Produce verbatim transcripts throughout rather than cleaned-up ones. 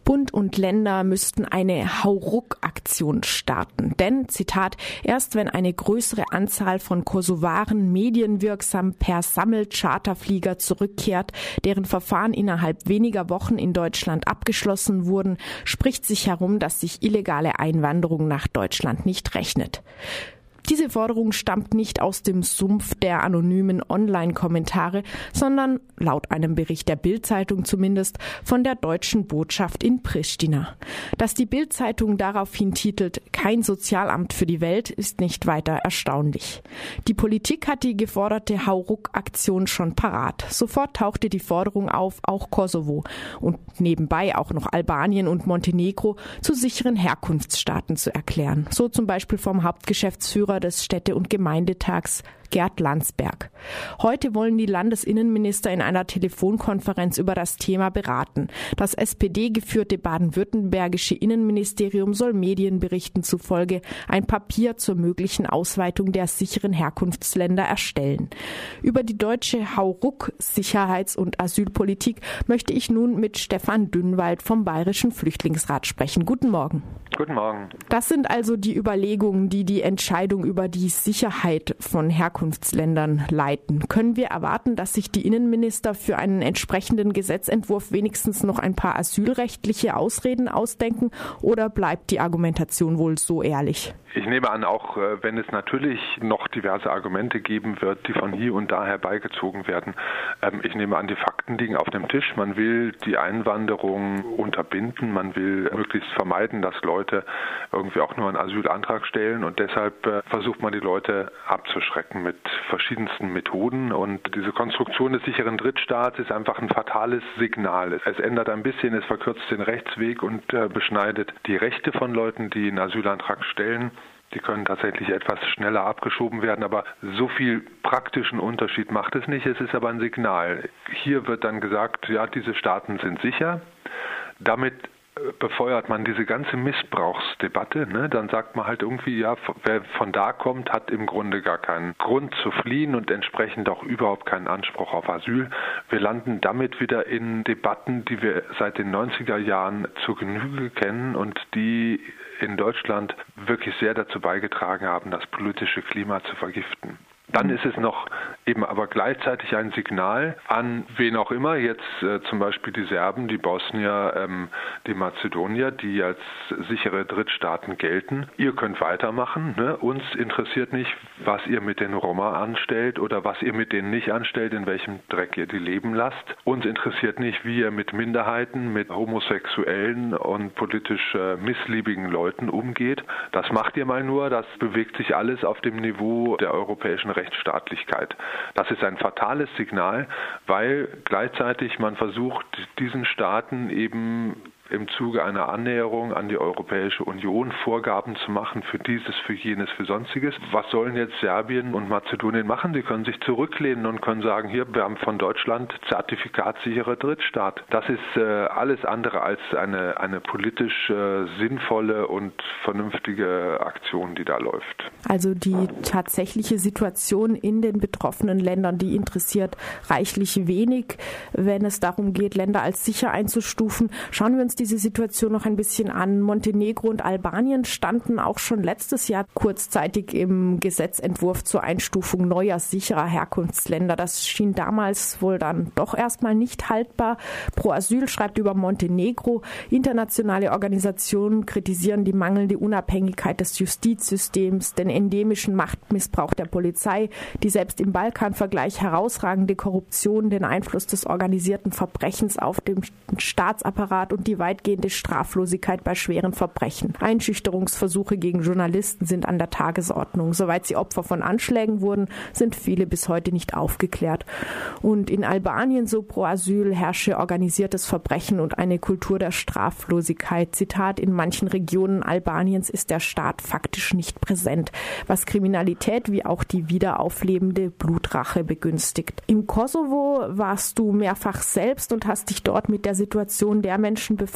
Bund und Länder müssten eine Hauruck-Aktion starten. Denn, Zitat, erst wenn eine größere Anzahl von Kosovaren medienwirksam per Sammelcharterflieger zurückkehrt, deren Verfahren innerhalb weniger Wochen in Deutschland abgeschlossen wurden, spricht sich herum, dass sich illegale Einwanderung nach Deutschland nicht rechnet. Diese Forderung stammt nicht aus dem Sumpf der anonymen Online-Kommentare, sondern, laut einem Bericht der Bild-Zeitung zumindest, von der deutschen Botschaft in Pristina. Dass die Bild-Zeitung daraufhin titelt, kein Sozialamt für die Welt, ist nicht weiter erstaunlich. Die Politik hat die geforderte Hauruck-Aktion schon parat. Sofort tauchte die Forderung auf, auch Kosovo und nebenbei auch noch Albanien und Montenegro zu sicheren Herkunftsstaaten zu erklären. So zum Beispiel vom Hauptgeschäftsführer des Städte- und Gemeindetags Gerd Landsberg. Heute wollen die Landesinnenminister in einer Telefonkonferenz über das Thema beraten. Das S P D-geführte baden-württembergische Innenministerium soll Medienberichten zufolge ein Papier zur möglichen Ausweitung der sicheren Herkunftsländer erstellen. Über die deutsche Hauruck-Sicherheits- und Asylpolitik möchte ich nun mit Stefan Dünnwald vom Bayerischen Flüchtlingsrat sprechen. Guten Morgen. Guten Morgen. Das sind also die Überlegungen, die die Entscheidung über die Sicherheit von Herkunftsländern leiten. Können wir erwarten, dass sich die Innenminister für einen entsprechenden Gesetzentwurf wenigstens noch ein paar asylrechtliche Ausreden ausdenken, oder bleibt die Argumentation wohl so ehrlich? Ich nehme an, auch wenn es natürlich noch diverse Argumente geben wird, die von hier und da herbeigezogen werden. Ich nehme an, die Fakten liegen auf dem Tisch. Man will die Einwanderung unterbinden. Man will möglichst vermeiden, dass Leute irgendwie auch nur einen Asylantrag stellen. Und deshalb versucht man, die Leute abzuschrecken mit verschiedensten Methoden. Und diese Konstruktion des sicheren Drittstaats ist einfach ein fatales Signal. Es ändert ein bisschen, es verkürzt den Rechtsweg und beschneidet die Rechte von Leuten, die einen Asylantrag stellen. Die können tatsächlich etwas schneller abgeschoben werden, aber so viel praktischen Unterschied macht es nicht. Es ist aber ein Signal. Hier wird dann gesagt, ja, diese Staaten sind sicher. Damit befeuert man diese ganze Missbrauchsdebatte, ne? Dann sagt man halt irgendwie, ja, wer von da kommt, hat im Grunde gar keinen Grund zu fliehen und entsprechend auch überhaupt keinen Anspruch auf Asyl. Wir landen damit wieder in Debatten, die wir seit den neunziger Jahren zur Genüge kennen und die in Deutschland wirklich sehr dazu beigetragen haben, das politische Klima zu vergiften. Dann ist es noch eben aber gleichzeitig ein Signal an wen auch immer, jetzt äh, zum Beispiel die Serben, die Bosnier, ähm, die Mazedonier, die als sichere Drittstaaten gelten. Ihr könnt weitermachen, ne? Uns interessiert nicht, was ihr mit den Roma anstellt oder was ihr mit denen nicht anstellt, in welchem Dreck ihr die leben lasst. Uns interessiert nicht, wie ihr mit Minderheiten, mit Homosexuellen und politisch äh, missliebigen Leuten umgeht. Das macht ihr mal nur, das bewegt sich alles auf dem Niveau der europäischen Rechtsstaatlichkeit. Das ist ein fatales Signal, weil gleichzeitig man versucht, diesen Staaten eben im Zuge einer Annäherung an die Europäische Union Vorgaben zu machen für dieses, für jenes, für Sonstiges. Was sollen jetzt Serbien und Mazedonien machen? Sie können sich zurücklehnen und können sagen, hier, wir haben von Deutschland zertifikatssicherer Drittstaat. Das ist äh, alles andere als eine, eine politisch äh, sinnvolle und vernünftige Aktion, die da läuft. Also die tatsächliche Situation in den betroffenen Ländern, die interessiert reichlich wenig, wenn es darum geht, Länder als sicher einzustufen. Schauen wir uns diese Situation noch ein bisschen an. Montenegro und Albanien standen auch schon letztes Jahr kurzzeitig im Gesetzentwurf zur Einstufung neuer sicherer Herkunftsländer. Das schien damals wohl dann doch erstmal nicht haltbar. Pro Asyl schreibt über Montenegro, internationale Organisationen kritisieren die mangelnde Unabhängigkeit des Justizsystems, den endemischen Machtmissbrauch der Polizei, die selbst im Balkanvergleich herausragende Korruption, den Einfluss des organisierten Verbrechens auf den Staatsapparat und die weitgehende Straflosigkeit bei schweren Verbrechen. Einschüchterungsversuche gegen Journalisten sind an der Tagesordnung. Soweit sie Opfer von Anschlägen wurden, sind viele bis heute nicht aufgeklärt. Und in Albanien, so pro Asyl, herrsche organisiertes Verbrechen und eine Kultur der Straflosigkeit. Zitat, in manchen Regionen Albaniens ist der Staat faktisch nicht präsent, was Kriminalität wie auch die wiederauflebende Blutrache begünstigt. Im Kosovo warst du mehrfach selbst und hast dich dort mit der Situation der Menschen befasst,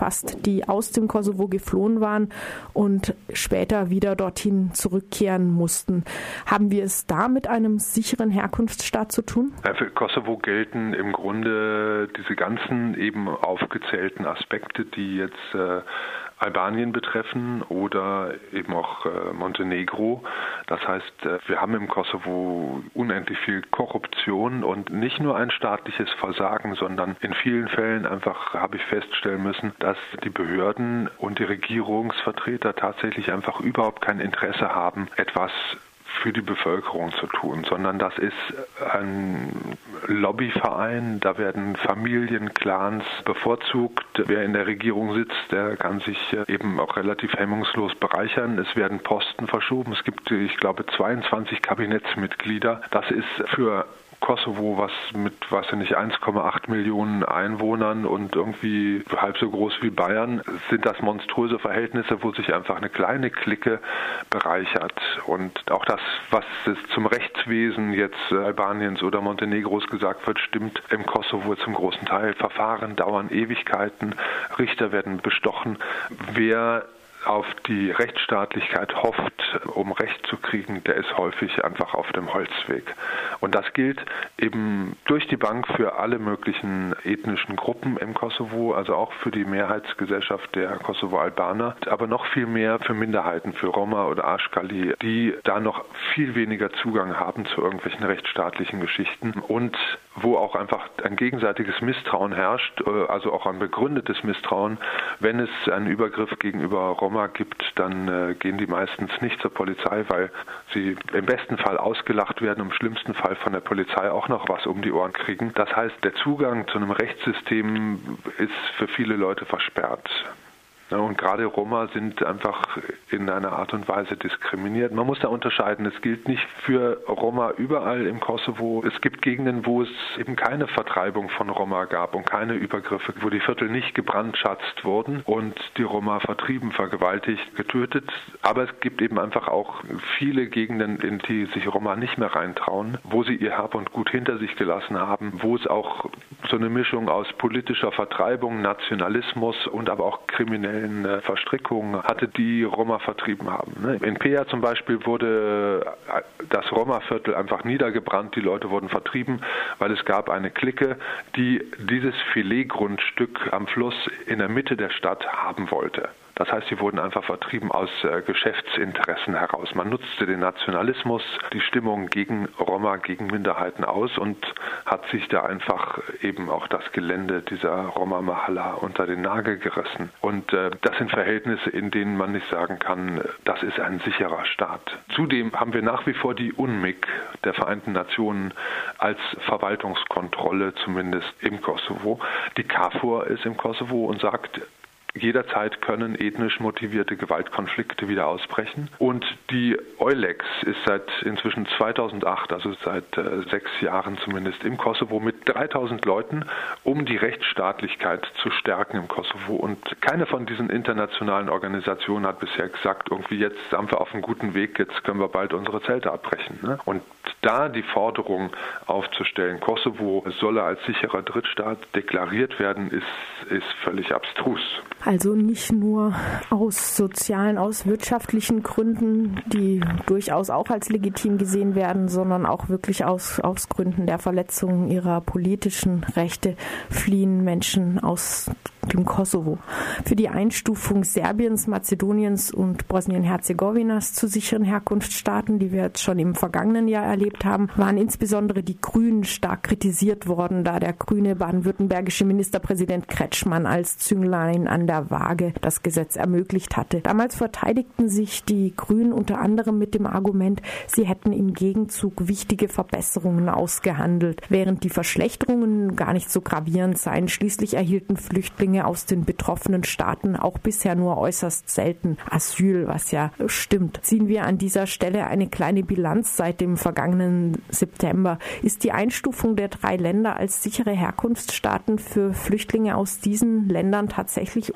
erfasst, die aus dem Kosovo geflohen waren und später wieder dorthin zurückkehren mussten. Haben wir es da mit einem sicheren Herkunftsstaat zu tun? Ja, für Kosovo gelten im Grunde diese ganzen eben aufgezählten Aspekte, die jetzt äh, Albanien betreffen oder eben auch äh, Montenegro. Das heißt, äh, wir haben im Kosovo unendlich viel Korruption und nicht nur ein staatliches Versagen, sondern in vielen Fällen einfach habe ich feststellen müssen, dass die Behörden und die Regierungsvertreter tatsächlich einfach überhaupt kein Interesse haben, etwas für die Bevölkerung zu tun, sondern das ist ein Lobbyverein, da werden Familien, Clans bevorzugt. Wer in der Regierung sitzt, der kann sich eben auch relativ hemmungslos bereichern. Es werden Posten verschoben. Es gibt, ich glaube, zweiundzwanzig Kabinettsmitglieder. Das ist für Kosovo, was mit, weiß ich nicht, eins Komma acht Millionen Einwohnern und irgendwie halb so groß wie Bayern, sind das monströse Verhältnisse, wo sich einfach eine kleine Clique bereichert. Und auch das, was zum Rechtswesen jetzt Albaniens oder Montenegros gesagt wird, stimmt im Kosovo zum großen Teil. Verfahren dauern Ewigkeiten, Richter werden bestochen. Wer auf die Rechtsstaatlichkeit hofft, um Recht zu kriegen, der ist häufig einfach auf dem Holzweg. Und das gilt eben durch die Bank für alle möglichen ethnischen Gruppen im Kosovo, also auch für die Mehrheitsgesellschaft der Kosovo-Albaner, aber noch viel mehr für Minderheiten, für Roma oder Ashkali, die da noch viel weniger Zugang haben zu irgendwelchen rechtsstaatlichen Geschichten und wo auch einfach ein gegenseitiges Misstrauen herrscht, also auch ein begründetes Misstrauen. Wenn es einen Übergriff gegenüber Roma gibt, dann äh, gehen die meistens nicht zur Polizei, weil sie im besten Fall ausgelacht werden, im schlimmsten Fall von der Polizei auch noch was um die Ohren kriegen. Das heißt, der Zugang zu einem Rechtssystem ist für viele Leute versperrt. Und gerade Roma sind einfach in einer Art und Weise diskriminiert. Man muss da unterscheiden. Es gilt nicht für Roma überall im Kosovo. Es gibt Gegenden, wo es eben keine Vertreibung von Roma gab und keine Übergriffe, wo die Viertel nicht gebrandschatzt wurden und die Roma vertrieben, vergewaltigt, getötet. Aber es gibt eben einfach auch viele Gegenden, in die sich Roma nicht mehr reintrauen, wo sie ihr Hab und Gut hinter sich gelassen haben, wo es auch so eine Mischung aus politischer Vertreibung, Nationalismus und aber auch kriminellen Verstrickungen hatte, die Roma vertrieben haben. In Peja zum Beispiel wurde das Roma-Viertel einfach niedergebrannt, die Leute wurden vertrieben, weil es gab eine Clique, die dieses Filetgrundstück am Fluss in der Mitte der Stadt haben wollte. Das heißt, sie wurden einfach vertrieben aus äh, Geschäftsinteressen heraus. Man nutzte den Nationalismus, die Stimmung gegen Roma, gegen Minderheiten aus und hat sich da einfach eben auch das Gelände dieser Roma-Mahalla unter den Nagel gerissen. Und äh, das sind Verhältnisse, in denen man nicht sagen kann, das ist ein sicherer Staat. Zudem haben wir nach wie vor die U N M I K der Vereinten Nationen als Verwaltungskontrolle, zumindest im Kosovo. Die KFOR ist im Kosovo und sagt, jederzeit können ethnisch motivierte Gewaltkonflikte wieder ausbrechen. Und die EULEX ist seit inzwischen zweitausendacht, also seit äh, sechs Jahren zumindest, im Kosovo mit dreitausend Leuten, um die Rechtsstaatlichkeit zu stärken im Kosovo. Und keine von diesen internationalen Organisationen hat bisher gesagt, irgendwie jetzt sind wir auf einem guten Weg, jetzt können wir bald unsere Zelte abbrechen. Ne? Und da die Forderung aufzustellen, Kosovo solle als sicherer Drittstaat deklariert werden, ist, ist völlig abstrus. Also nicht nur aus sozialen, aus wirtschaftlichen Gründen, die durchaus auch als legitim gesehen werden, sondern auch wirklich aus, aus Gründen der Verletzung ihrer politischen Rechte fliehen Menschen aus dem Kosovo. Für die Einstufung Serbiens, Mazedoniens und Bosnien-Herzegowinas zu sicheren Herkunftsstaaten, die wir jetzt schon im vergangenen Jahr erlebt haben, waren insbesondere die Grünen stark kritisiert worden, da der grüne baden-württembergische Ministerpräsident Kretschmann als Zünglein an der Waage das Gesetz ermöglicht hatte. Damals verteidigten sich die Grünen unter anderem mit dem Argument, sie hätten im Gegenzug wichtige Verbesserungen ausgehandelt, während die Verschlechterungen gar nicht so gravierend seien. Schließlich erhielten Flüchtlinge aus den betroffenen Staaten auch bisher nur äußerst selten Asyl, was ja stimmt. Ziehen wir an dieser Stelle eine kleine Bilanz seit dem vergangenen September. Ist die Einstufung der drei Länder als sichere Herkunftsstaaten für Flüchtlinge aus diesen Ländern tatsächlich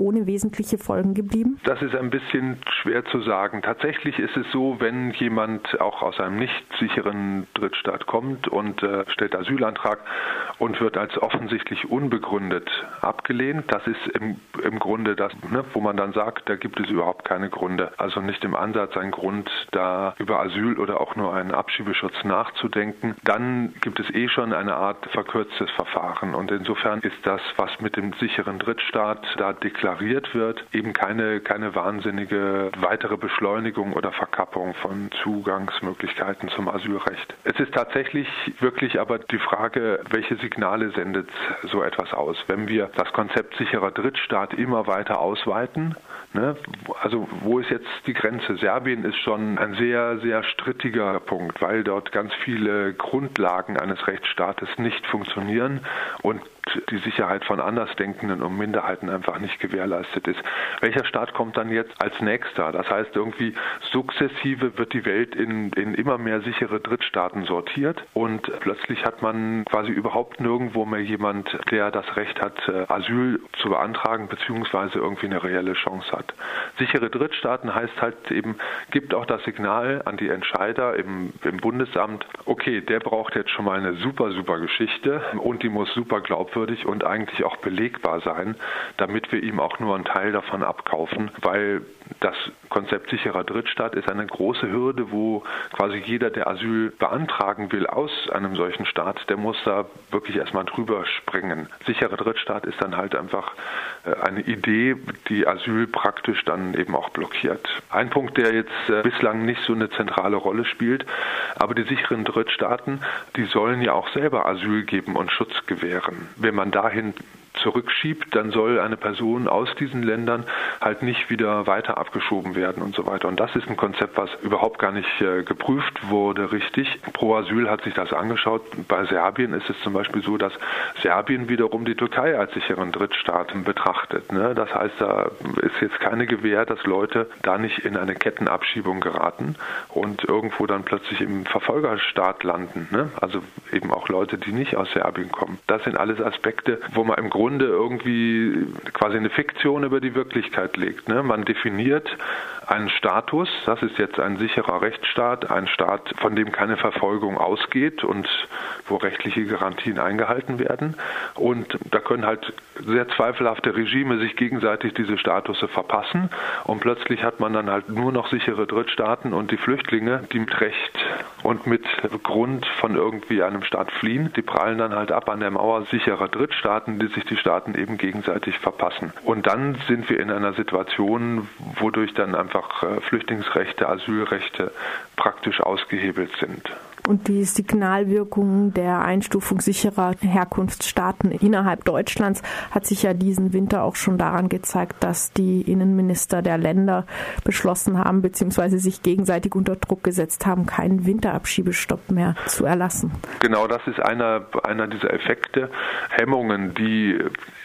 ohne wesentliche Folgen geblieben? Das ist ein bisschen schwer zu sagen. Tatsächlich ist es so, wenn jemand auch aus einem nicht sicheren Drittstaat kommt und äh, stellt Asylantrag und wird als offensichtlich unbegründet abgelehnt, das ist im, im Grunde das, ne, wo man dann sagt, da gibt es überhaupt keine Gründe. Also nicht im Ansatz ein Grund, da über Asyl oder auch nur einen Abschiebeschutz nachzudenken. Dann gibt es eh schon eine Art verkürztes Verfahren. Und insofern ist das, was mit dem sicheren Drittstaat da deklariert wird, eben keine, keine wahnsinnige weitere Beschleunigung oder Verkappung von Zugangsmöglichkeiten zum Asylrecht. Es ist tatsächlich wirklich aber die Frage, welche Signale sendet so etwas aus? Wenn wir das Konzept sicherer Drittstaat immer weiter ausweiten, ne, also wo ist jetzt die Grenze? Serbien ist schon ein sehr, sehr strittiger Punkt, weil dort ganz viele Grundlagen eines Rechtsstaates nicht funktionieren und die Sicherheit von Andersdenkenden und Minderheiten einfach nicht gewährleistet ist. Welcher Staat kommt dann jetzt als nächster? Das heißt, irgendwie sukzessive wird die Welt in, in immer mehr sichere Drittstaaten sortiert und plötzlich hat man quasi überhaupt nirgendwo mehr jemand, der das Recht hat, Asyl zu beantragen beziehungsweise irgendwie eine reelle Chance hat. Sichere Drittstaaten heißt halt eben, gibt auch das Signal an die Entscheider im, im Bundesamt, okay, der braucht jetzt schon mal eine super, super Geschichte und die muss super glaubwürdig und eigentlich auch belegbar sein, damit wir ihm auch nur einen Teil davon abkaufen, weil das Konzept sicherer Drittstaat ist eine große Hürde, wo quasi jeder, der Asyl beantragen will aus einem solchen Staat, der muss da wirklich erstmal drüber springen. Sicherer Drittstaat ist dann halt einfach eine Idee, die Asyl praktisch dann eben auch blockiert. Ein Punkt, der jetzt bislang nicht so eine zentrale Rolle spielt, aber die sicheren Drittstaaten, die sollen ja auch selber Asyl geben und Schutz gewähren. Wenn man dahin zurückschiebt, dann soll eine Person aus diesen Ländern halt nicht wieder weiter abgeschoben werden und so weiter. Und das ist ein Konzept, was überhaupt gar nicht äh, geprüft wurde richtig. Pro Asyl hat sich das angeschaut. Bei Serbien ist es zum Beispiel so, dass Serbien wiederum die Türkei als sicheren Drittstaat betrachtet. Ne? Das heißt, da ist jetzt keine Gewähr, dass Leute da nicht in eine Kettenabschiebung geraten und irgendwo dann plötzlich im Verfolgerstaat landen. Ne? Also eben auch Leute, die nicht aus Serbien kommen. Das sind alles Aspekte, wo man im Grunde irgendwie quasi eine Fiktion über die Wirklichkeit legt. Ne? Man definiert einen Status, das ist jetzt ein sicherer Rechtsstaat, ein Staat, von dem keine Verfolgung ausgeht und wo rechtliche Garantien eingehalten werden. Und da können halt sehr zweifelhafte Regime sich gegenseitig diese Statusse verpassen und plötzlich hat man dann halt nur noch sichere Drittstaaten und die Flüchtlinge, die mit Recht und mit Grund von irgendwie einem Staat fliehen, die prallen dann halt ab an der Mauer sicherer Drittstaaten, die sich die Staaten eben gegenseitig verpassen. Und dann sind wir in einer Situation, wodurch dann einfach Flüchtlingsrechte, Asylrechte praktisch ausgehebelt sind. Und die Signalwirkung der Einstufung sicherer Herkunftsstaaten innerhalb Deutschlands hat sich ja diesen Winter auch schon daran gezeigt, dass die Innenminister der Länder beschlossen haben, beziehungsweise sich gegenseitig unter Druck gesetzt haben, keinen Winterabschiebestopp mehr zu erlassen. Genau, das ist einer, einer dieser Effekte, Hemmungen, die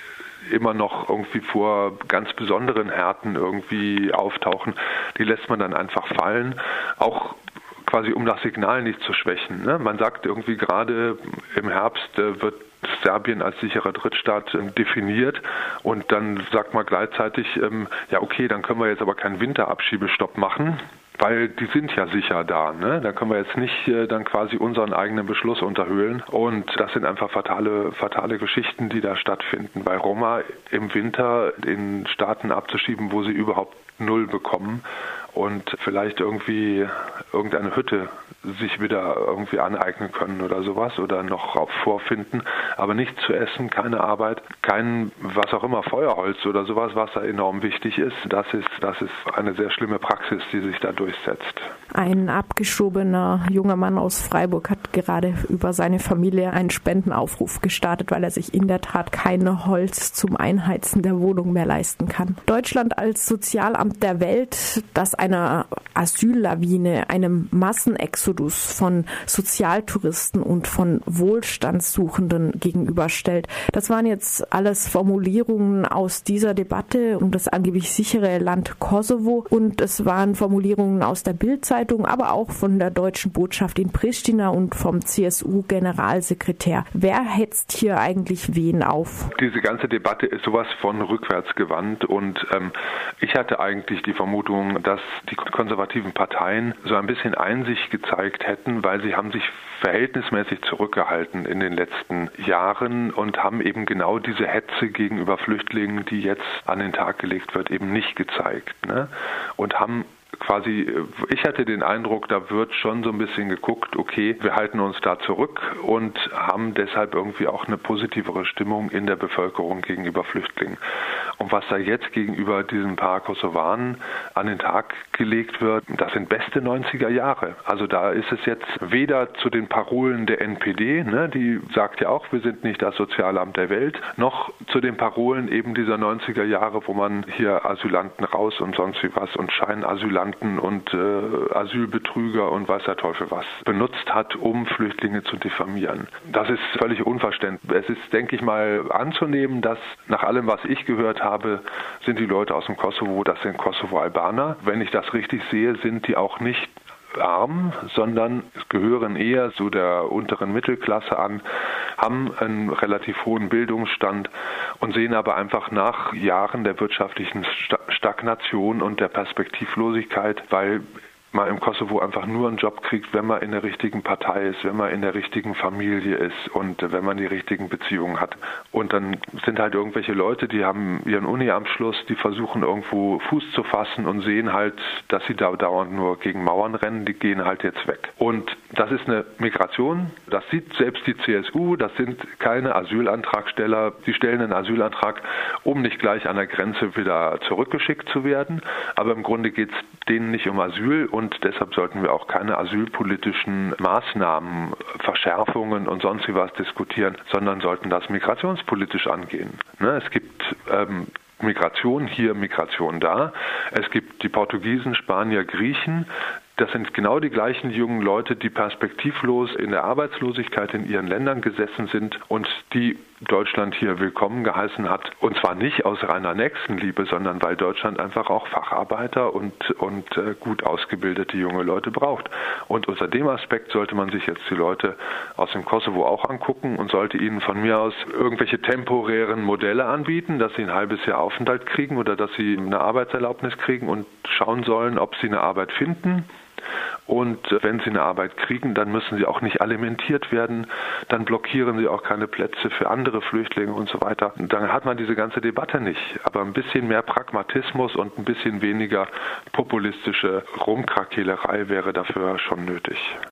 immer noch irgendwie vor ganz besonderen Härten irgendwie auftauchen, die lässt man dann einfach fallen, auch quasi um das Signal nicht zu schwächen. Ne? Man sagt irgendwie gerade im Herbst äh, wird Serbien als sicherer Drittstaat äh, definiert und dann sagt man gleichzeitig, ähm, ja okay, dann können wir jetzt aber keinen Winterabschiebestopp machen, weil die sind ja sicher da. Ne? Da können wir jetzt nicht äh, dann quasi unseren eigenen Beschluss unterhöhlen. Und das sind einfach fatale, fatale Geschichten, die da stattfinden. Bei Roma im Winter in Staaten abzuschieben, wo sie überhaupt null bekommen und vielleicht irgendwie irgendeine Hütte sich wieder irgendwie aneignen können oder sowas oder noch vorfinden, aber nichts zu essen, keine Arbeit, kein was auch immer, Feuerholz oder sowas, was da enorm wichtig ist. Das ist, das ist eine sehr schlimme Praxis, die sich da durchsetzt. Ein abgeschobener junger Mann aus Freiburg hat gerade über seine Familie einen Spendenaufruf gestartet, weil er sich in der Tat kein Holz zum Einheizen der Wohnung mehr leisten kann. Deutschland als Sozialamt der Welt, das ein einer Asyllawine, einem Massenexodus von Sozialtouristen und von Wohlstandssuchenden gegenüberstellt. Das waren jetzt alles Formulierungen aus dieser Debatte um das angeblich sichere Land Kosovo und es waren Formulierungen aus der Bild-Zeitung, aber auch von der deutschen Botschaft in Pristina und vom C S U-Generalsekretär. Wer hetzt hier eigentlich wen auf? Diese ganze Debatte ist sowas von rückwärtsgewandt und ähm, ich hatte eigentlich die Vermutung, dass die konservativen Parteien so ein bisschen Einsicht gezeigt hätten, weil sie haben sich verhältnismäßig zurückgehalten in den letzten Jahren und haben eben genau diese Hetze gegenüber Flüchtlingen, die jetzt an den Tag gelegt wird, eben nicht gezeigt, ne? Und haben quasi, ich hatte den Eindruck, da wird schon so ein bisschen geguckt, okay, wir halten uns da zurück und haben deshalb irgendwie auch eine positivere Stimmung in der Bevölkerung gegenüber Flüchtlingen. Und was da jetzt gegenüber diesen paar Kosovaren an den Tag gelegt wird, das sind beste neunziger Jahre. Also da ist es jetzt weder zu den Parolen der N P D, ne, die sagt ja auch, wir sind nicht das Sozialamt der Welt, noch zu den Parolen eben dieser neunziger Jahre, wo man hier Asylanten raus und sonst wie was und Scheinasylanten und äh, Asylbetrüger und weiß der Teufel was benutzt hat, um Flüchtlinge zu diffamieren. Das ist völlig unverständlich. Es ist, denke ich mal, anzunehmen, dass nach allem, was ich gehört habe, sind die Leute aus dem Kosovo, das sind Kosovo-Albaner. Wenn ich das richtig sehe, sind die auch nicht arm, sondern gehören eher zu der unteren Mittelklasse an, haben einen relativ hohen Bildungsstand und sehen aber einfach nach Jahren der wirtschaftlichen Stagnation und der Perspektivlosigkeit, weil man im Kosovo einfach nur einen Job kriegt, wenn man in der richtigen Partei ist, wenn man in der richtigen Familie ist und wenn man die richtigen Beziehungen hat. Und dann sind halt irgendwelche Leute, die haben ihren Uni-Abschluss, die versuchen irgendwo Fuß zu fassen und sehen halt, dass sie da dauernd nur gegen Mauern rennen, die gehen halt jetzt weg. Und das ist eine Migration, das sieht selbst die C S U, das sind keine Asylantragsteller, die stellen einen Asylantrag, um nicht gleich an der Grenze wieder zurückgeschickt zu werden. Aber im Grunde geht es denen nicht um Asyl und deshalb sollten wir auch keine asylpolitischen Maßnahmen, Verschärfungen und sonst wie was diskutieren, sondern sollten das migrationspolitisch angehen. Ne, es gibt ähm, Migration hier, Migration da. Es gibt die Portugiesen, Spanier, Griechen. Das sind genau die gleichen jungen Leute, die perspektivlos in der Arbeitslosigkeit in ihren Ländern gesessen sind und die Deutschland hier willkommen geheißen hat. Und zwar nicht aus reiner Nächstenliebe, sondern weil Deutschland einfach auch Facharbeiter und, und äh, gut ausgebildete junge Leute braucht. Und unter dem Aspekt sollte man sich jetzt die Leute aus dem Kosovo auch angucken und sollte ihnen von mir aus irgendwelche temporären Modelle anbieten, dass sie ein halbes Jahr Aufenthalt kriegen oder dass sie eine Arbeitserlaubnis kriegen und schauen sollen, ob sie eine Arbeit finden. Und wenn sie eine Arbeit kriegen, dann müssen sie auch nicht alimentiert werden, dann blockieren sie auch keine Plätze für andere Flüchtlinge und so weiter. Und dann hat man diese ganze Debatte nicht. Aber ein bisschen mehr Pragmatismus und ein bisschen weniger populistische Rumkrakeelerei wäre dafür schon nötig.